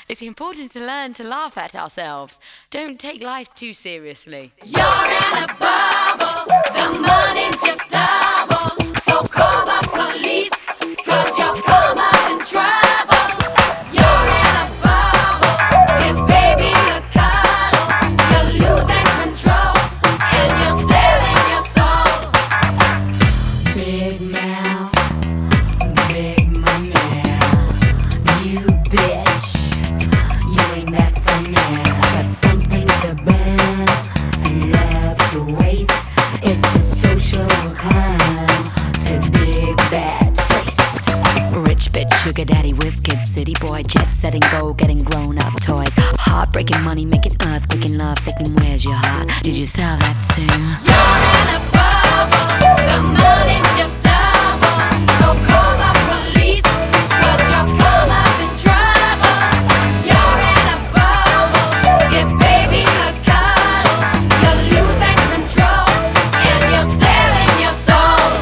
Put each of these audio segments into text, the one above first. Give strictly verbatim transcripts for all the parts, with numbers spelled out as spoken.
It's important to learn to laugh at ourselves. Don't take life too seriously. You're in a bubble, the money's just double. So call the police, cause your karma's in trouble. You're in a bubble, give baby a cuddle. You're losing control, and you're selling your soul. Big mouth, big money, you bitch. You ain't that funny. Got something to burn and love to waste. It's a social climb to big bad taste. Rich bitch, sugar daddy, whiz kid, city boy, jet setting, go getting grown up toys. Heartbreaking money, making earthquaking love, thinking where's your heart? Did you sell that too? You're in a bubble, the money's just double. So call the police, cause your karma's in trouble. You're in a bubble, give baby a cuddle. You're losing control, and you're selling your soul.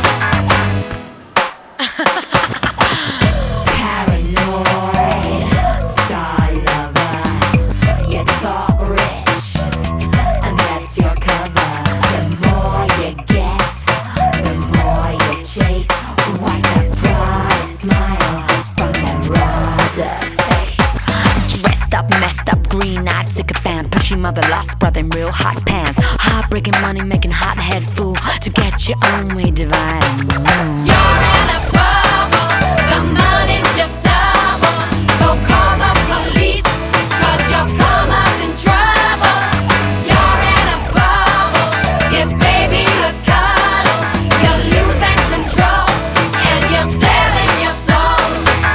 Paranoid, star lover, you talk rich, and that's your cover. The more you get, the more you chase. What a prize smile from that rudder face. Dressed up, messed up, green-eyed sycophant, pushy mother, lost brother in real hot pants. Heartbreaking money, making hot head fool to get your own way, divide and rule. You're in a bubble, the money's just double. So call the police, cause your karma's in trouble. You're in a bubble, give baby a cuddle. You're losing control, and you're selling your soul.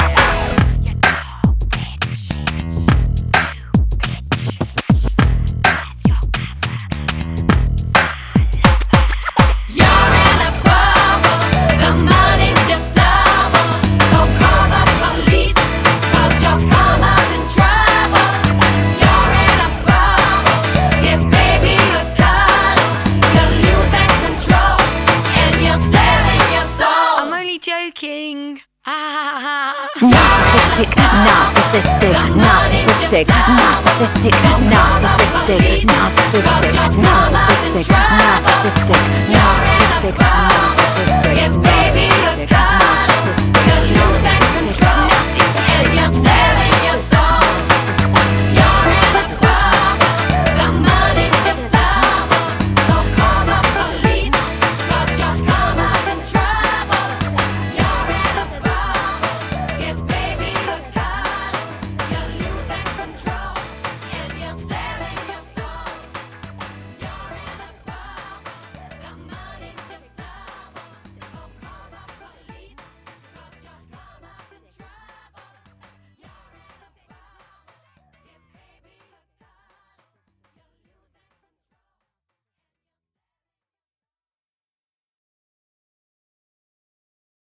You're in a bubble, the money's just double. So call the police, cause your karma's in trouble. You're in a bubble, give baby a cuddle. You're losing control, and you're selling your soul. I'm only joking. Ha ha ha. Narcissistic, narcissistic, narcissistic, narcissistic, narcissistic, narcissistic, narcissistic, narcissistic, narcissistic, narcissistic, Give baby a